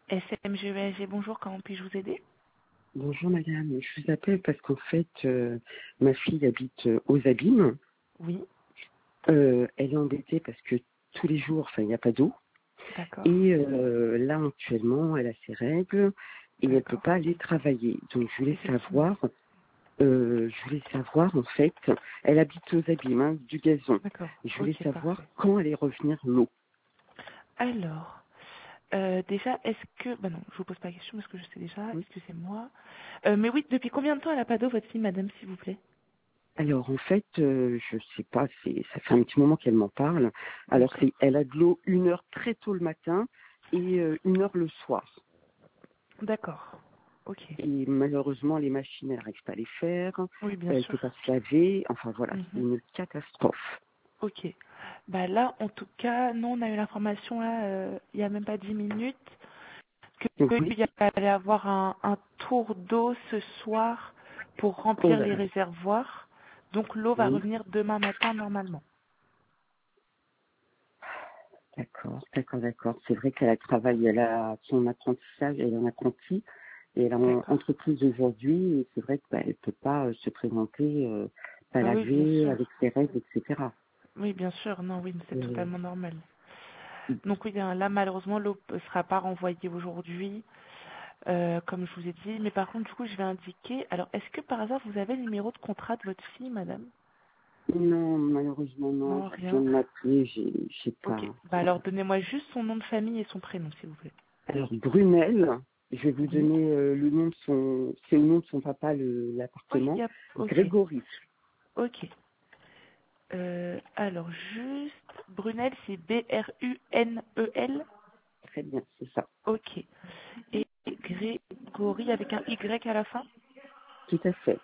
SMGESG, bonjour, comment puis-je vous aider? Bonjour madame, je vous appelle parce qu'en fait, ma fille habite aux Abîmes. Oui, Elle est embêtée parce que tous les jours, enfin, il n'y a pas d'eau. d'accord, Et là, actuellement, elle a ses règles et elle ne peut d'accord. pas aller travailler. Donc, Effectivement, je voulais savoir, en fait, elle habite aux Abîmes, hein, du gazon. d'accord, Je voulais ok, savoir parfait. quand allait revenir l'eau. Alors, déjà, est-ce que... Bah non, je vous pose pas la question parce que je sais déjà, Oui. excusez-moi. Mais oui, depuis combien de temps elle a pas d'eau, votre fille, madame, s'il vous plaît? Alors, en fait, je sais pas, ça fait un petit moment qu'elle m'en parle. Alors, D'accord, elle a de l'eau 1 heure très tôt le matin et 1 heure le soir. d'accord, ok. Et malheureusement, les machines, elle n'arrive pas à les faire. Oui, bien Elle sûr. peut pas se laver. Enfin, voilà, c'est Mhm. une catastrophe. Ok. Bah là, en tout cas, nous, on a eu l'information, là, il y a même pas 10 minutes, Oui. qu'il y allait avoir un tour d'eau ce soir pour Oh remplir là les là. réservoirs. Donc l'eau va Oui. revenir demain matin normalement. D'accord, d'accord, d'accord. C'est vrai qu'elle a travaillé, elle a son apprentissage, elle est en apprenti et elle est en D'accord. entreprise aujourd'hui. Et c'est vrai qu'elle ne peut pas se présenter, pas Bah oui, bien laver, sûr. avec ses règles, etc. Oui, bien sûr. Non, oui, c'est Euh, totalement normal. Donc oui, bien, là, malheureusement, l'eau ne sera pas renvoyée aujourd'hui, comme je vous ai dit. Mais par contre, du coup, je vais indiquer... Alors, est-ce que par hasard, vous avez le numéro de contrat de votre fille, madame? non, malheureusement, non. Non, Elle vient rien. de m'appeler, j'ai Ok. pas. Bah alors, donnez-moi juste son nom de famille et son prénom, s'il vous plaît. Alors, Brunel, je vais vous Oui. donner le nom de son, c'est le nom de son papa, Oui, l'appartement. ok. Grégory. Ok. Alors, juste, Brunel, c'est Brunel. Très bien, c'est ça. Ok. Et Grégory avec un Y à la fin? Tout à fait.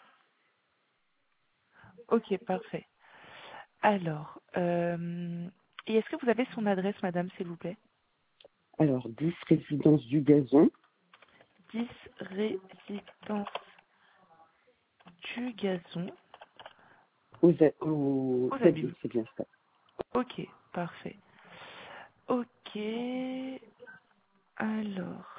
Ok, parfait. Alors, et est-ce que vous avez son adresse, madame, s'il vous plaît? Alors, 10 résidence du Gazon, 10 résidence du Gazon, aux aux Abîmes, Abîmes. c'est bien ça. Ok, parfait. Ok, alors,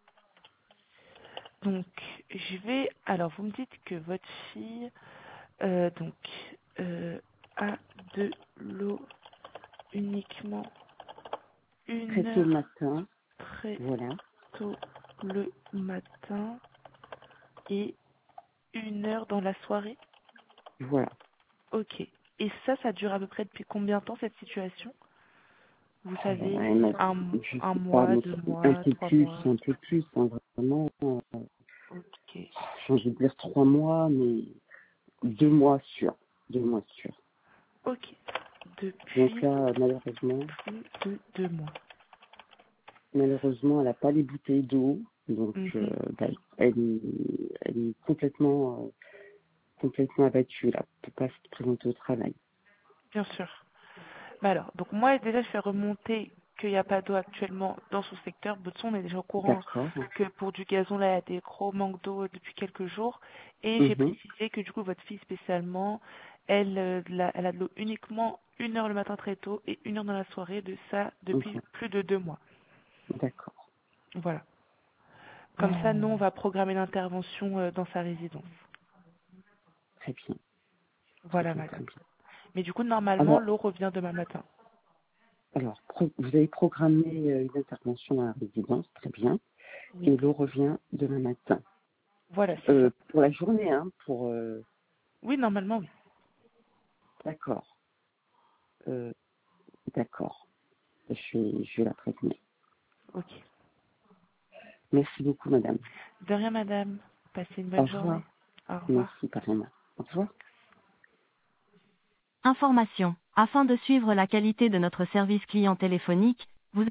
donc, je vais... Alors, vous me dites que votre fille, donc, a de l'eau uniquement Très une tôt le heure matin, très voilà, tôt le matin et 1 heure dans la soirée. voilà. Ok. Et ça dure à peu près depuis combien de temps cette situation? Vous Elle savez, m'a- je un sais pas, mois, mais deux un mois, peu trois plus, mois. un peu plus, hein, vraiment. Ok. J'ai envie de dire 3 mois, mais 2 mois sûrs. 2 mois sûrs. Ok. Donc Depuis là, malheureusement, plus de 2 mois. elle n'a pas les bouteilles d'eau. Donc, Mhm. bah, elle est complètement abattue là. Elle ne peut pas se présenter au travail. Bien sûr. Bah alors, donc moi déjà je fais remonter qu'il n'y a pas d'eau actuellement dans son secteur. Botson, on est déjà au courant D'accord. que pour du gazon là il y a des gros manques d'eau depuis quelques jours. Et j'ai Mhm. précisé que du coup votre fille spécialement, elle a de l'eau uniquement 1 heure le matin très tôt et 1 heure dans la soirée, de ça depuis Ok. plus de 2 mois. D'accord. Voilà. Comme ça, nous on Ah, va programmer l'intervention dans sa résidence. très bien. Très Voilà bien, très madame. bien. Mais du coup normalement Alors, l'eau revient demain matin. vous avez programmé une intervention à la résidence, très bien. Oui. Et l'eau revient demain matin. Voilà, c'est ça. Pour la journée, hein, Oui, normalement oui. d'accord. Euh, d'accord. Je vais la prévenir. Ok. Merci beaucoup, madame. De rien, madame. Passez une Au bonne revoir. journée. Au revoir. Merci, pareillement. Au revoir. Information. Afin de suivre la qualité de notre service client téléphonique,